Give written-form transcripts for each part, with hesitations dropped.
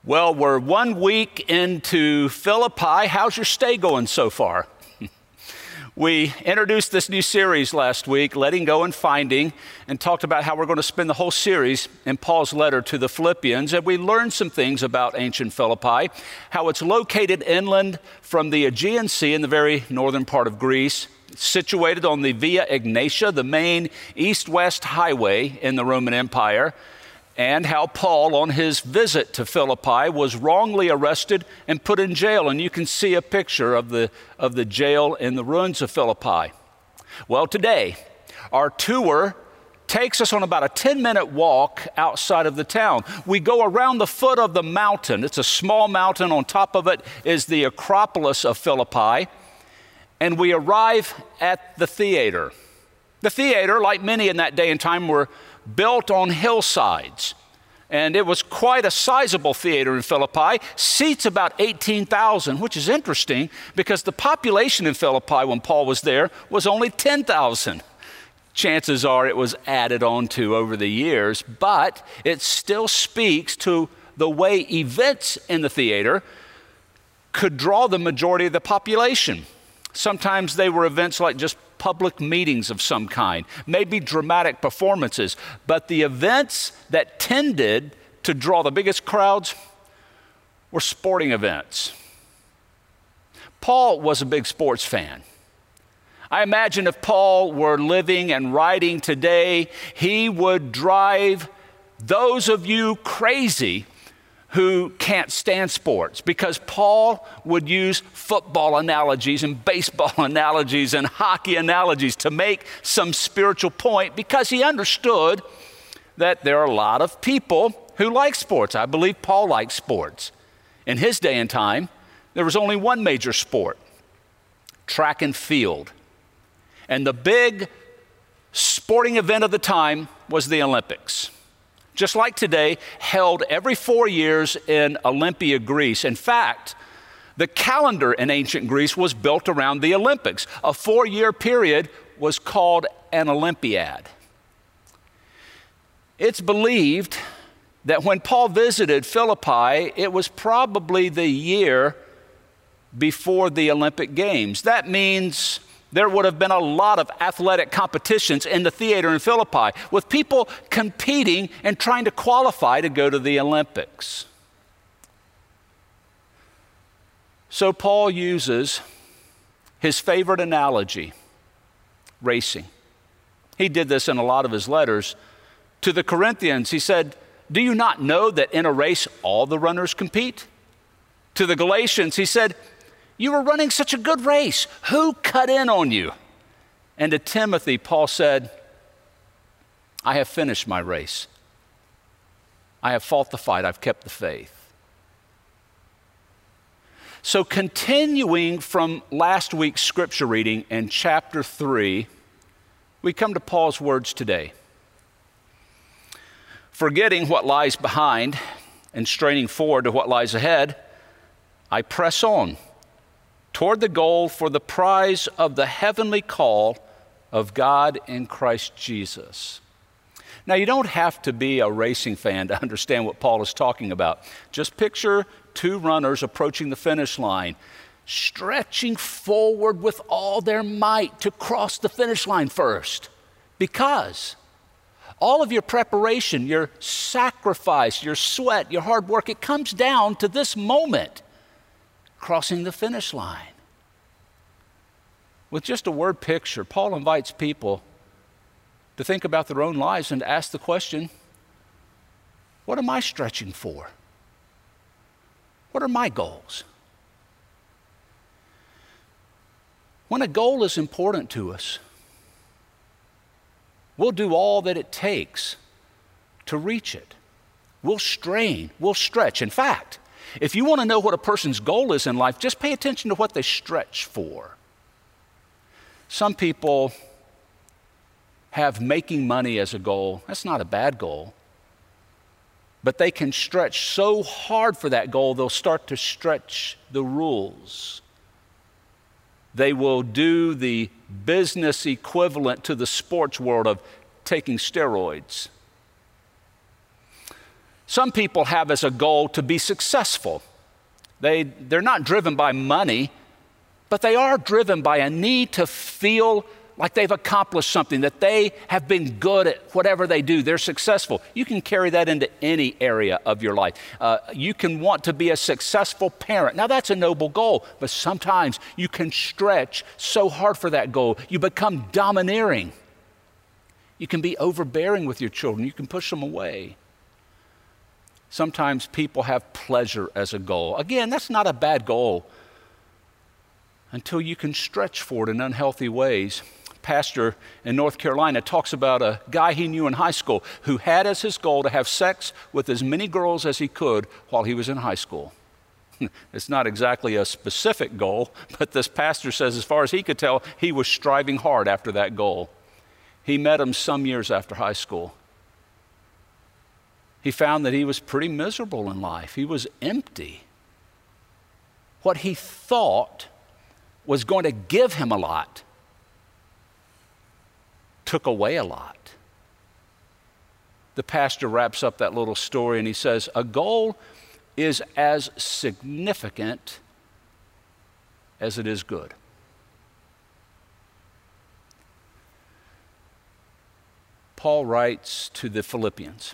Well, we're 1 week into Philippi. How's your stay going so far? We introduced this new series last week, Letting Go and Finding, and talked about how we're going to spend the whole series in Paul's letter to the Philippians. And we learned some things about ancient Philippi, how it's located inland from the Aegean Sea in the very northern part of Greece, situated on the Via Egnatia, the main east-west highway in the Roman Empire, and how Paul, on his visit to Philippi, was wrongly arrested and put in jail. And you can see a picture of the jail in the ruins of Philippi. Well, today, our tour takes us on about a 10-minute walk outside of the town. We go around the foot of the mountain. It's a small mountain. On top of it is the Acropolis of Philippi. And we arrive at the theater. The theater, like many in that day and time, were built on hillsides. And it was quite a sizable theater in Philippi, seats about 18,000, which is interesting because the population in Philippi when Paul was there was only 10,000. Chances are it was added on to over the years, but it still speaks to the way events in the theater could draw the majority of the population. Sometimes they were events like just public meetings of some kind, maybe dramatic performances, but the events that tended to draw the biggest crowds were sporting events. Paul was a big sports fan. I imagine if Paul were living and writing today, he would drive those of you crazy who can't stand sports, because Paul would use football analogies and baseball analogies and hockey analogies to make some spiritual point, because he understood that there are a lot of people who like sports. I believe Paul liked sports. In his day and time, there was only one major sport, track and field. And the big sporting event of the time was the Olympics. Just like today, held every 4 years in Olympia, Greece. In fact, the calendar in ancient Greece was built around the Olympics. A 4-year period was called an Olympiad. It's believed that when Paul visited Philippi, it was probably the year before the Olympic Games. That means there would have been a lot of athletic competitions in the theater in Philippi, with people competing and trying to qualify to go to the Olympics. So Paul uses his favorite analogy, racing. He did this in a lot of his letters to the Corinthians. He said, "Do you not know that in a race all the runners compete?" To the Galatians, he said, "You were running such a good race. Who cut in on you?" And to Timothy, Paul said, "I have finished my race. I have fought the fight. I've kept the faith." So continuing from last week's scripture reading in chapter 3, we come to Paul's words today. "Forgetting what lies behind and straining forward to what lies ahead, I press on toward the goal for the prize of the heavenly call of God in Christ Jesus." Now, you don't have to be a racing fan to understand what Paul is talking about. Just picture two runners approaching the finish line, stretching forward with all their might to cross the finish line first, because all of your preparation, your sacrifice, your sweat, your hard work, it comes down to this moment, crossing the finish line. With just a word picture, Paul invites people to think about their own lives and to ask the question, what am I stretching for? What are my goals? When a goal is important to us, we'll do all that it takes to reach it. We'll strain, we'll stretch. In fact, if you want to know what a person's goal is in life, just pay attention to what they stretch for. Some people have making money as a goal. That's not a bad goal. But they can stretch so hard for that goal, they'll start to stretch the rules. They will do the business equivalent to the sports world of taking steroids. Some people have as a goal to be successful. They're not driven by money, but they are driven by a need to feel like they've accomplished something, that they have been good at whatever they do. They're successful. You can carry that into any area of your life. You can want to be a successful parent. Now, that's a noble goal, but sometimes you can stretch so hard for that goal. You become domineering. You can be overbearing with your children. You can push them away. Sometimes people have pleasure as a goal. Again, that's not a bad goal until you can stretch for it in unhealthy ways. Pastor in North Carolina talks about a guy he knew in high school who had as his goal to have sex with as many girls as he could while he was in high school. It's not exactly a specific goal, but this pastor says as far as he could tell, he was striving hard after that goal. He met him some years after high school. He found that he was pretty miserable in life. He was empty. What he thought was going to give him a lot took away a lot. The pastor wraps up that little story and he says, a goal is as significant as it is good. Paul writes to the Philippians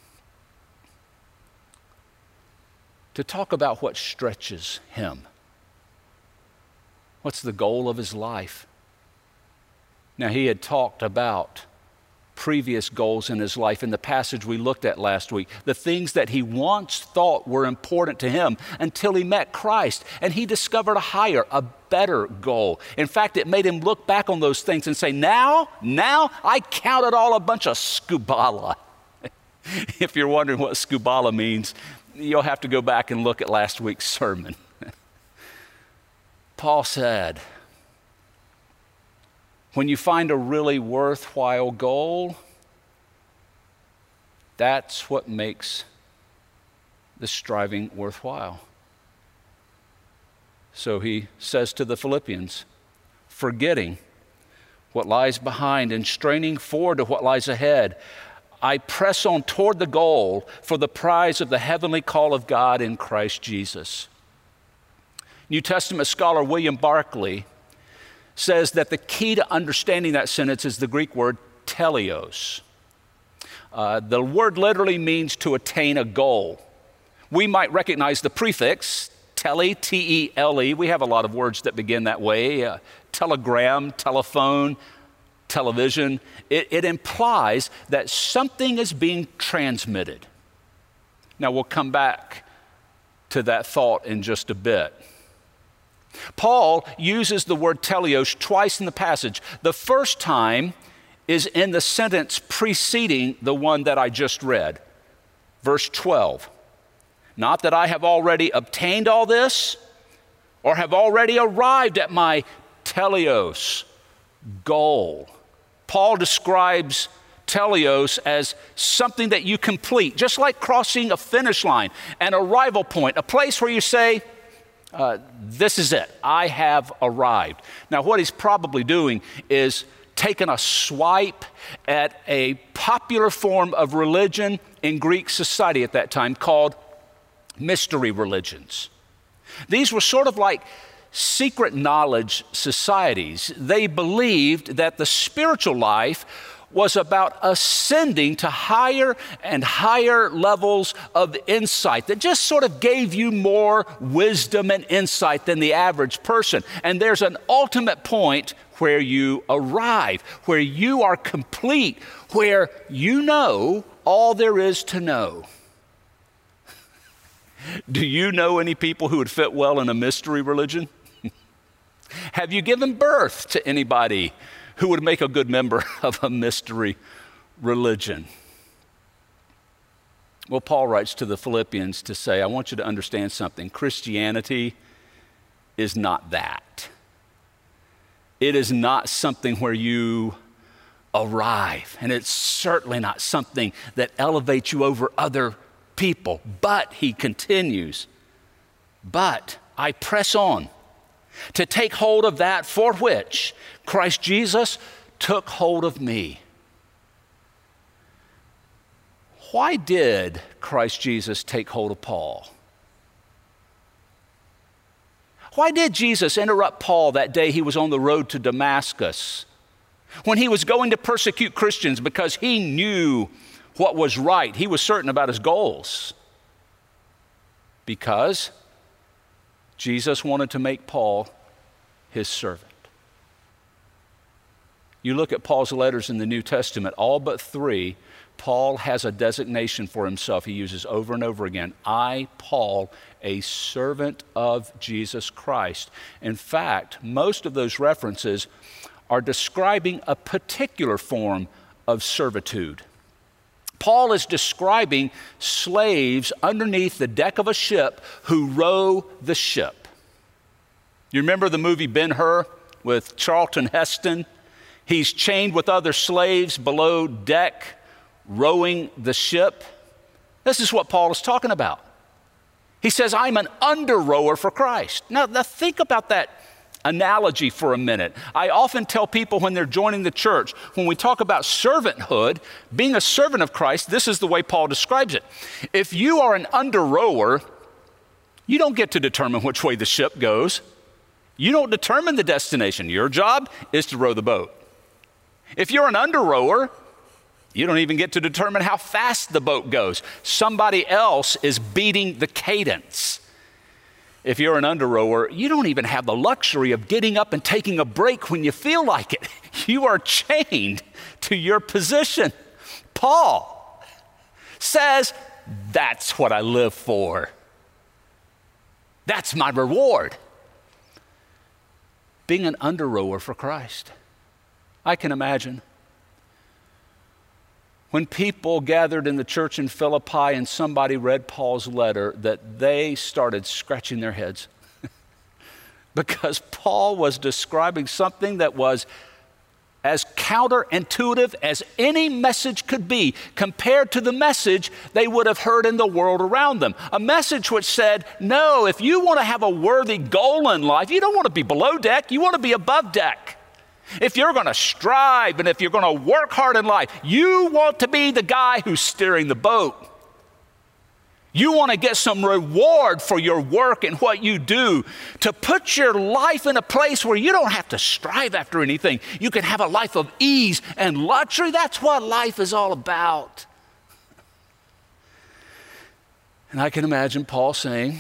to talk about what stretches him. What's the goal of his life? Now, he had talked about previous goals in his life in the passage we looked at last week, the things that he once thought were important to him until he met Christ, and he discovered a higher, a better goal. In fact, it made him look back on those things and say, now I count it all a bunch of skubala. If you're wondering what skubala means, you'll have to go back and look at last week's sermon. Paul said, when you find a really worthwhile goal, that's what makes the striving worthwhile. So he says to the Philippians, forgetting what lies behind and straining forward to what lies ahead, I press on toward the goal for the prize of the heavenly call of God in Christ Jesus. New Testament scholar William Barclay says that the key to understanding that sentence is the Greek word teleos. The word literally means to attain a goal. We might recognize the prefix tele, T-E-L-E. We have a lot of words that begin that way. Telegram, telephone, television. It implies that something is being transmitted. Now we'll come back to that thought in just a bit. Paul uses the word teleos twice in the passage. The first time is in the sentence preceding the one that I just read, verse 12. Not that I have already obtained all this or have already arrived at my teleos, goal. Paul describes teleos as something that you complete, just like crossing a finish line, an arrival point, a place where you say, this is it, I have arrived. Now, what he's probably doing is taking a swipe at a popular form of religion in Greek society at that time called mystery religions. These were sort of like secret knowledge societies. They believed that the spiritual life was about ascending to higher and higher levels of insight that just sort of gave you more wisdom and insight than the average person. And there's an ultimate point where you arrive, where you are complete, where you know all there is to know. Do you know any people who would fit well in a mystery religion? Have you given birth to anybody who would make a good member of a mystery religion? Well, Paul writes to the Philippians to say, I want you to understand something. Christianity is not that. It is not something where you arrive, and it's certainly not something that elevates you over other people. But, he continues, but I press on to take hold of that for which Christ Jesus took hold of me. Why did Christ Jesus take hold of Paul? Why did Jesus interrupt Paul that day he was on the road to Damascus when he was going to persecute Christians because he knew what was right? He was certain about his goals. Because Jesus wanted to make Paul his servant. You look at Paul's letters in the New Testament, all but 3, Paul has a designation for himself he uses over and over again. I, Paul, a servant of Jesus Christ. In fact, most of those references are describing a particular form of servitude. Paul is describing slaves underneath the deck of a ship who row the ship. You remember the movie Ben-Hur with Charlton Heston? He's chained with other slaves below deck, rowing the ship. This is what Paul is talking about. He says, I'm an under-rower for Christ. Now think about that analogy for a minute. I often tell people when they're joining the church, when we talk about servanthood, being a servant of Christ, this is the way Paul describes it. If you are an under-rower, you don't get to determine which way the ship goes. You don't determine the destination. Your job is to row the boat. If you're an under-rower, you don't even get to determine how fast the boat goes. Somebody else is beating the cadence. If you're an under-rower, you don't even have the luxury of getting up and taking a break when you feel like it. You are chained to your position. Paul says, that's what I live for. That's my reward. Being an under-rower for Christ. I can imagine when people gathered in the church in Philippi and somebody read Paul's letter that they started scratching their heads because Paul was describing something that was as counterintuitive as any message could be compared to the message they would have heard in the world around them. A message which said, no, if you want to have a worthy goal in life, you don't want to be below deck, you want to be above deck. If you're going to strive and if you're going to work hard in life, you want to be the guy who's steering the boat. You want to get some reward for your work and what you do, to put your life in a place where you don't have to strive after anything. You can have a life of ease and luxury. That's what life is all about. And I can imagine Paul saying,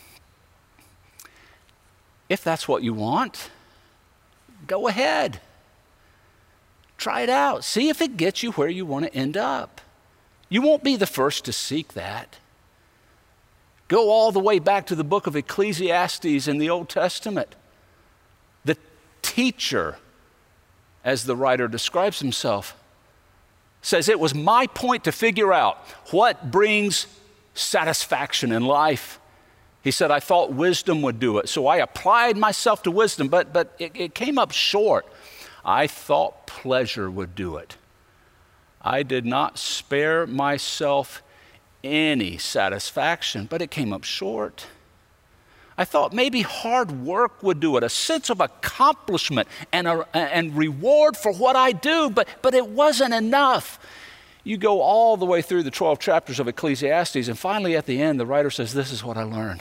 if that's what you want, go ahead. Try it out. See if it gets you where you want to end up. You won't be the first to seek that. Go all the way back to the book of Ecclesiastes in the Old Testament. The teacher, as the writer describes himself, says it was my point to figure out what brings satisfaction in life. He said, I thought wisdom would do it, so I applied myself to wisdom, but it came up short. I thought pleasure would do it. I did not spare myself any satisfaction, but it came up short. I thought maybe hard work would do it, a sense of accomplishment and reward for what I do, but it wasn't enough. You go all the way through the 12 chapters of Ecclesiastes, and finally at the end, the writer says, this is what I learned.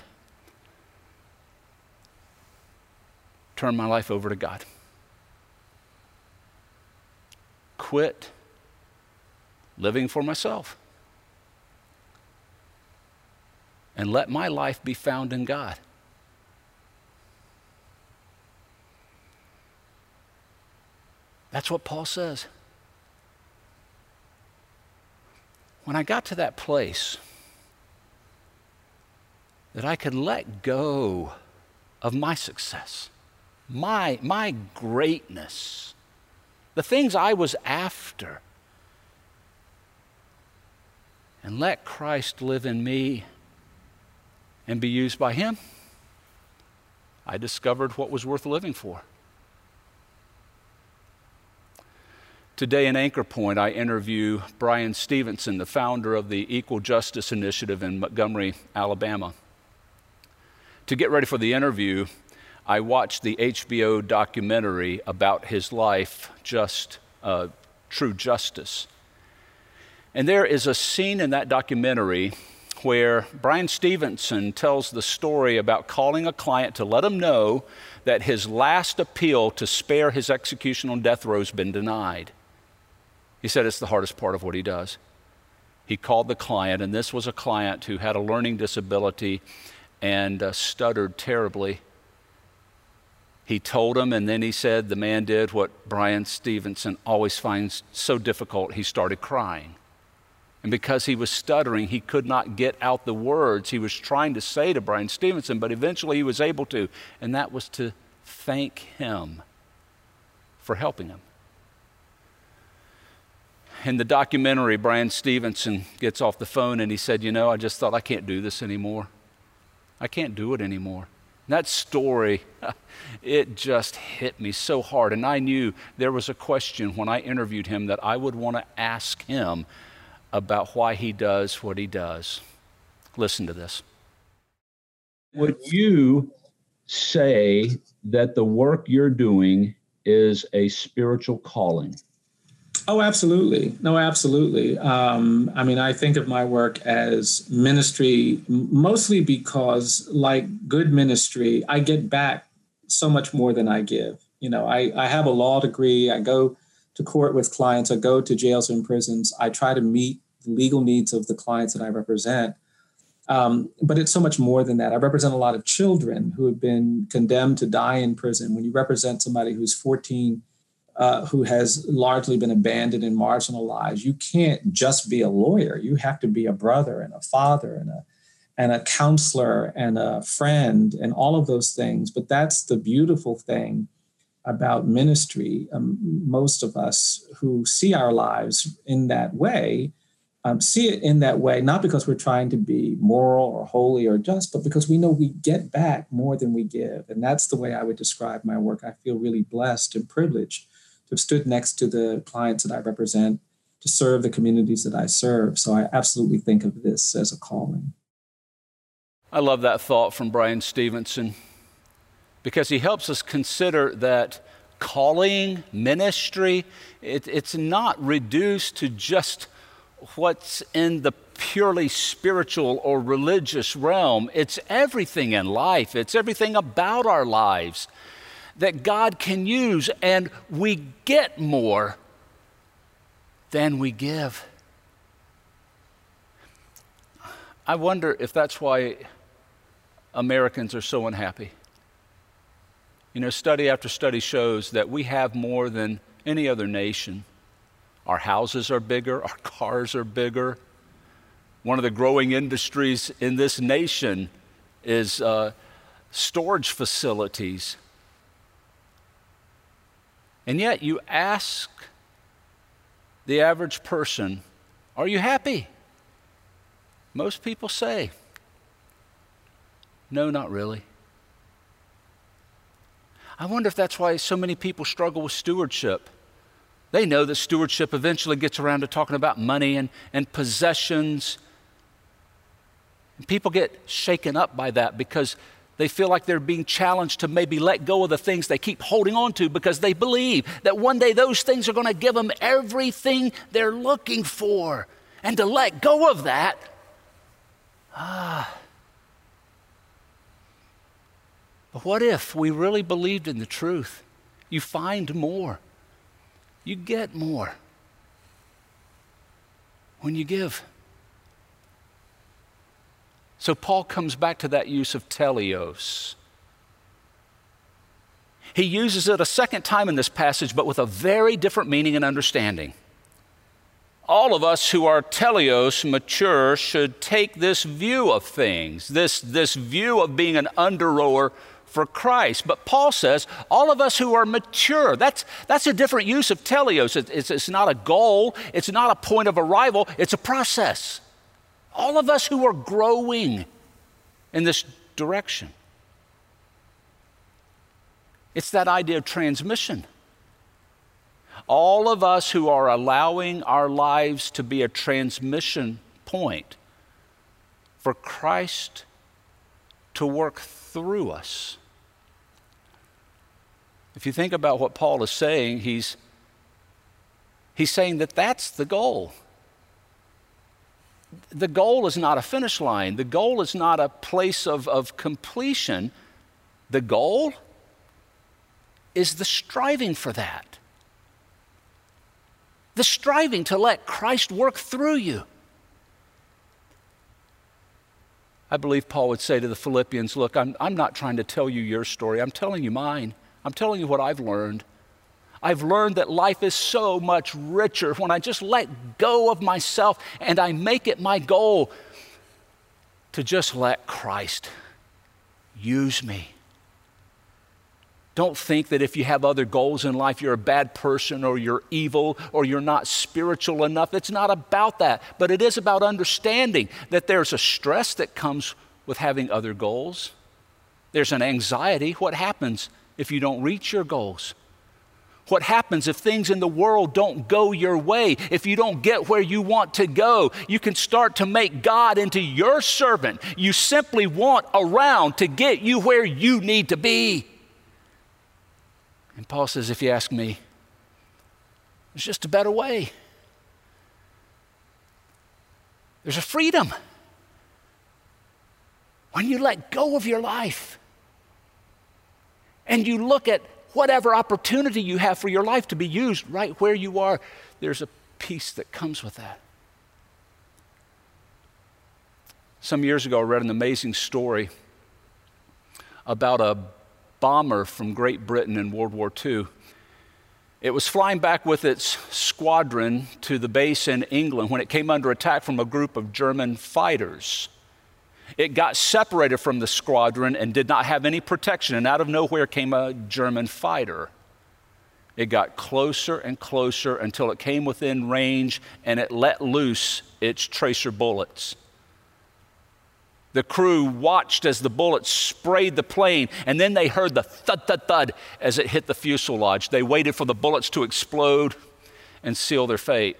Turn my life over to God. Quit living for myself. And let my life be found in God. That's what Paul says. When I got to that place that I could let go of my success, my greatness, the things I was after, and let Christ live in me and be used by Him, I discovered what was worth living for. Today in Anchor Point, I interview Brian Stevenson, the founder of the Equal Justice Initiative in Montgomery, Alabama. To get ready for the interview, I watched the HBO documentary about his life, True Justice. And there is a scene in that documentary where Brian Stevenson tells the story about calling a client to let him know that his last appeal to spare his execution on death row has been denied. He said it's the hardest part of what he does. He called the client, and this was a client who had a learning disability and stuttered terribly. He told him, and then he said the man did what Brian Stevenson always finds so difficult. He started crying. And because he was stuttering, he could not get out the words he was trying to say to Brian Stevenson, but eventually he was able to, and that was to thank him for helping him. In the documentary, Brian Stevenson gets off the phone and he said, I just thought I can't do this anymore. I can't do it anymore. That story, it just hit me so hard. And I knew there was a question when I interviewed him that I would want to ask him about why he does what he does. Listen to this. Would you say that the work you're doing is a spiritual calling? Oh, absolutely. No, absolutely. I think of my work as ministry, mostly because, like good ministry, I get back so much more than I give. I have a law degree. I go to court with clients. I go to jails and prisons. I try to meet the legal needs of the clients that I represent. But it's so much more than that. I represent a lot of children who have been condemned to die in prison. When you represent somebody who's 14, who has largely been abandoned and marginalized, you can't just be a lawyer. You have to be a brother and a father and a counselor and a friend and all of those things. But that's the beautiful thing about ministry. Most of us who see our lives in that way, see it in that way, not because we're trying to be moral or holy or just, but because we know we get back more than we give. And that's the way I would describe my work. I feel really blessed and privileged to have stood next to the clients that I represent, to serve the communities that I serve. So I absolutely think of this as a calling. I love that thought from Brian Stevenson because he helps us consider that calling, ministry, it's not reduced to just what's in the purely spiritual or religious realm. It's everything in life. It's everything about our lives that God can use, and we get more than we give. I wonder if that's why Americans are so unhappy. Study after study shows that we have more than any other nation. Our houses are bigger, our cars are bigger. One of the growing industries in this nation is storage facilities. And yet you ask the average person, are you happy? Most people say, no, not really. I wonder if that's why so many people struggle with stewardship. They know that stewardship eventually gets around to talking about money and possessions. And people get shaken up by that because they feel like they're being challenged to maybe let go of the things they keep holding on to because they believe that one day those things are going to give them everything they're looking for. And to let go of that, But what if we really believed in the truth? You find more. You get more when you give. So Paul comes back to that use of teleos. He uses it a second time in this passage, but with a very different meaning and understanding. All of us who are teleos, mature, should take this view of things, this view of being an under-rower for Christ. But Paul says, all of us who are mature, that's a different use of teleos. It's not a goal, it's not a point of arrival, it's a process. All of us who are growing in this direction. It's that idea of transmission. All of us who are allowing our lives to be a transmission point for Christ to work through us. If you think about what Paul is saying, he's saying that that's the goal. the goal is not a finish line. The goal is not a place of completion. The goal is the striving for that. The striving to let Christ work through you. I believe Paul would say to the Philippians, look, I'm not trying to tell you your story. I'm telling you mine. I'm telling you what I've learned. I've learned that life is so much richer when I just let go of myself and I make it my goal to just let Christ use me. Don't think that if you have other goals in life, you're a bad person or you're evil or you're not spiritual enough. It's not about that, but it is about understanding that there's a stress that comes with having other goals. There's an anxiety. What happens if you don't reach your goals? What happens if things in the world don't go your way? If you don't get where you want to go, you can start to make God into your servant you simply want around to get you where you need to be. And Paul says, if you ask me, there's just a better way. There's a freedom. When you let go of your life and you look at whatever opportunity you have for your life to be used right where you are, there's a peace that comes with that. Some years ago, I read an amazing story about a bomber from Great Britain in World War II. It was flying back with its squadron to the base in England when it came under attack from a group of German fighters. It got separated from the squadron and did not have any protection, and out of nowhere came a German fighter. It got closer and closer until it came within range, and it let loose its tracer bullets. The crew watched as the bullets sprayed the plane, and then they heard the thud, thud, thud as it hit the fuselage. They waited for the bullets to explode and seal their fate.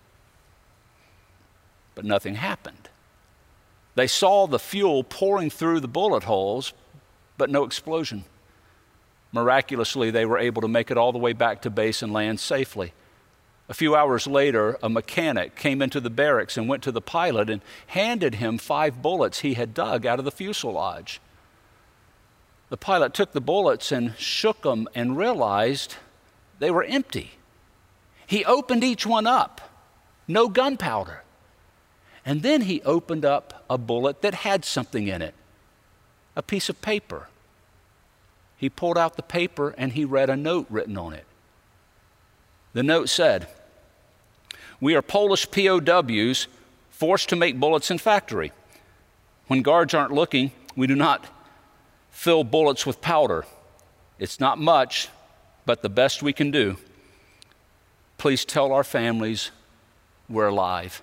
But nothing happened. They saw the fuel pouring through the bullet holes, but no explosion. Miraculously, they were able to make it all the way back to base and land safely. A few hours later, a mechanic came into the barracks and went to the pilot and handed him 5 bullets he had dug out of the fuselage. The pilot took the bullets and shook them and realized they were empty. He opened each one up, no gunpowder. And then he opened up a bullet that had something in it, a piece of paper. He pulled out the paper and he read a note written on it. The note said, "We are Polish POWs forced to make bullets in factory. When guards aren't looking, we do not fill bullets with powder. It's not much, but the best we can do. Please tell our families we're alive."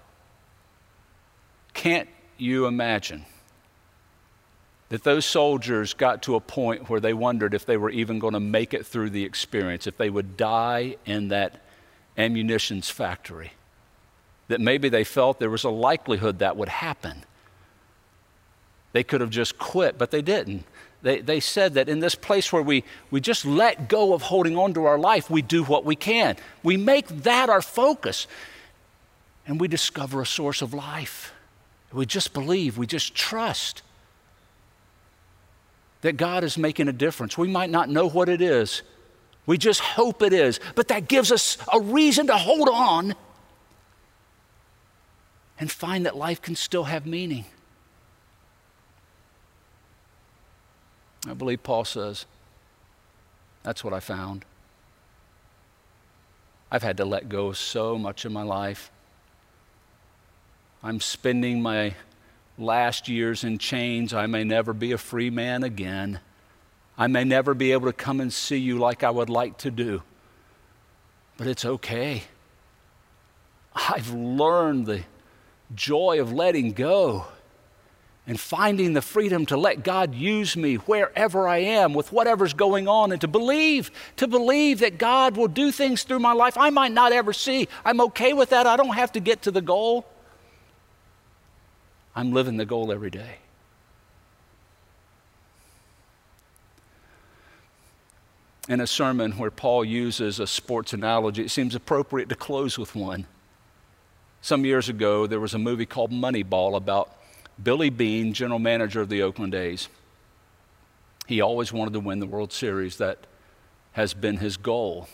Can't you imagine that those soldiers got to a point where they wondered if they were even going to make it through the experience, if they would die in that ammunitions factory, that maybe they felt there was a likelihood that would happen. They could have just quit, but they didn't. They said that in this place where we just let go of holding on to our life, we do what we can. We make that our focus, and we discover a source of life. We just believe, we just trust that God is making a difference. We might not know what it is. We just hope it is. But that gives us a reason to hold on and find that life can still have meaning. I believe Paul says, that's what I found. I've had to let go of so much of my life. I'm spending my last years in chains. I may never be a free man again. I may never be able to come and see you like I would like to do. But it's okay. I've learned the joy of letting go and finding the freedom to let God use me wherever I am with whatever's going on, and to believe that God will do things through my life I might not ever see. I'm okay with that. I don't have to get to the goal. I'm living the goal every day. In a sermon where Paul uses a sports analogy, it seems appropriate to close with one. Some years ago, there was a movie called Moneyball about Billy Beane, general manager of the Oakland A's. He always wanted to win the World Series. That has been his goal.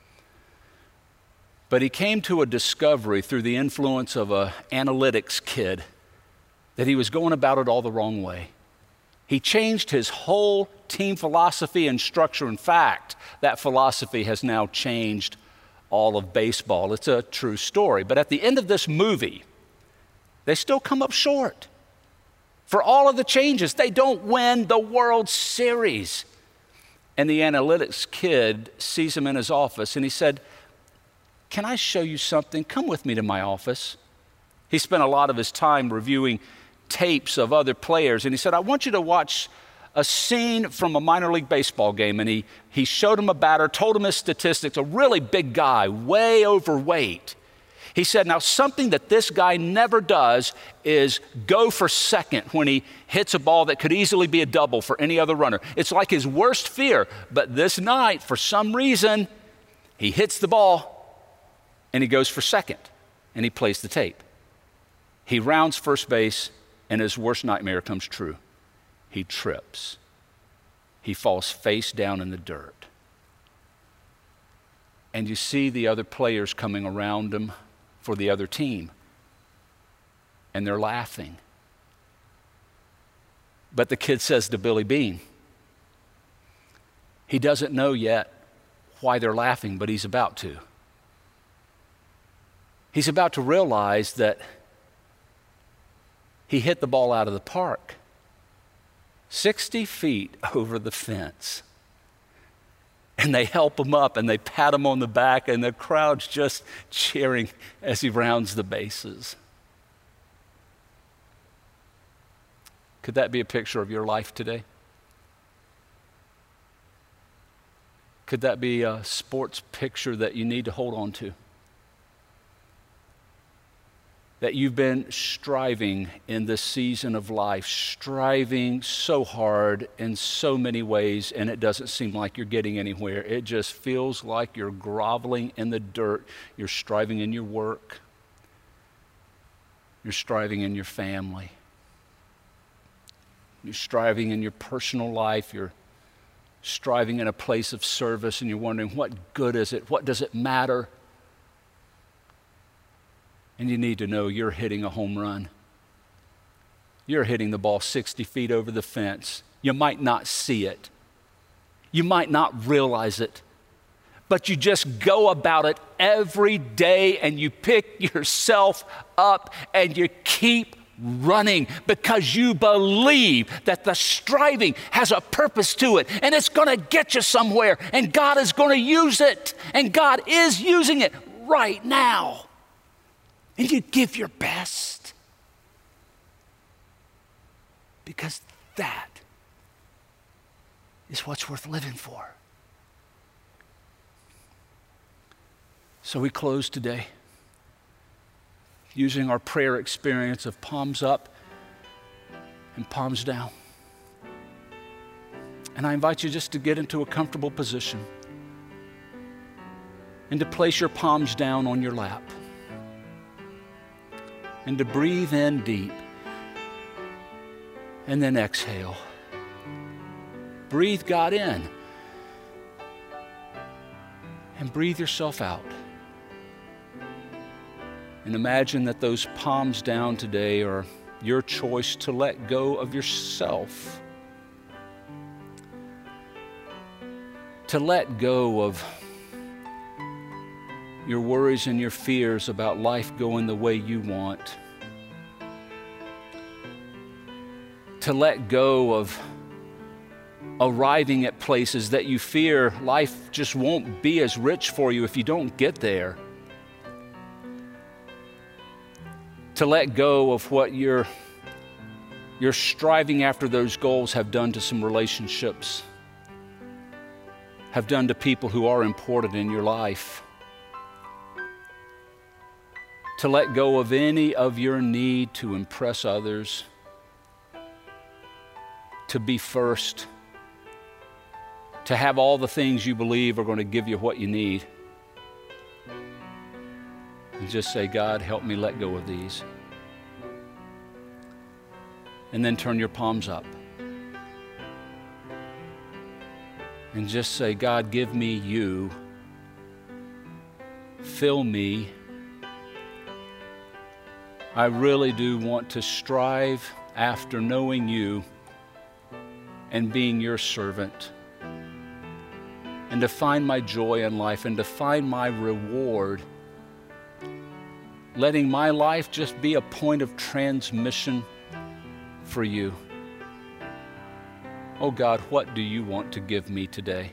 But he came to a discovery through the influence of an analytics kid that he was going about it all the wrong way. He changed his whole team philosophy and structure. In fact, that philosophy has now changed all of baseball. It's a true story. But at the end of this movie, they still come up short. For all of the changes, they don't win the World Series. And the analytics kid sees him in his office and he said, "Can I show you something? Come with me to my office." He spent a lot of his time reviewing tapes of other players, and he said, "I want you to watch a scene from a minor league baseball game." And he showed him a batter, told him his statistics, a really big guy, way overweight. He said, "Now something that this guy never does is go for second when he hits a ball that could easily be a double for any other runner. It's like his worst fear. But this night, for some reason, he hits the ball and he goes for second and he plays the tape. He rounds first base and his worst nightmare comes true. He trips. He falls face down in the dirt. And you see the other players coming around him for the other team, and they're laughing. But the kid says to Billy Beane, he doesn't know yet why they're laughing, but he's about to. He's about to realize that he hit the ball out of the park, 60 feet over the fence. And they help him up and they pat him on the back and the crowd's just cheering as he rounds the bases. Could that be a picture of your life today? Could that be a sports picture that you need to hold on to? That you've been striving in this season of life, striving so hard in so many ways, and it doesn't seem like you're getting anywhere. It just feels like you're groveling in the dirt. You're striving in your work. You're striving in your family. You're striving in your personal life. You're striving in a place of service, and you're wondering, what good is it? What does it matter? And you need to know you're hitting a home run. You're hitting the ball 60 feet over the fence. You might not see it. You might not realize it. But you just go about it every day and you pick yourself up and you keep running because you believe that the striving has a purpose to it and it's going to get you somewhere and God is going to use it and God is using it right now. And you give your best because that is what's worth living for. So we close today using our prayer experience of palms up and palms down. And I invite you just to get into a comfortable position and to place your palms down on your lap. And to breathe in deep and then exhale. Breathe God in and breathe yourself out. And imagine that those palms down today are your choice to let go of yourself, to let go of your worries and your fears about life going the way you want. To let go of arriving at places that you fear life just won't be as rich for you if you don't get there. To let go of what you're striving after those goals have done to some relationships, have done to people who are important in your life. To let go of any of your need to impress others, to be first, to have all the things you believe are going to give you what you need. And just say, God, help me let go of these. And then turn your palms up. And just say, God, give me you. Fill me. I really do want to strive after knowing you and being your servant, and to find my joy in life and to find my reward, letting my life just be a point of transmission for you. Oh God, what do you want to give me today?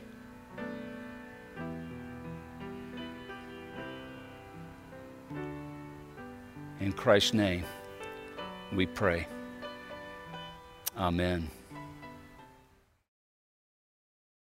In Christ's name, we pray. Amen.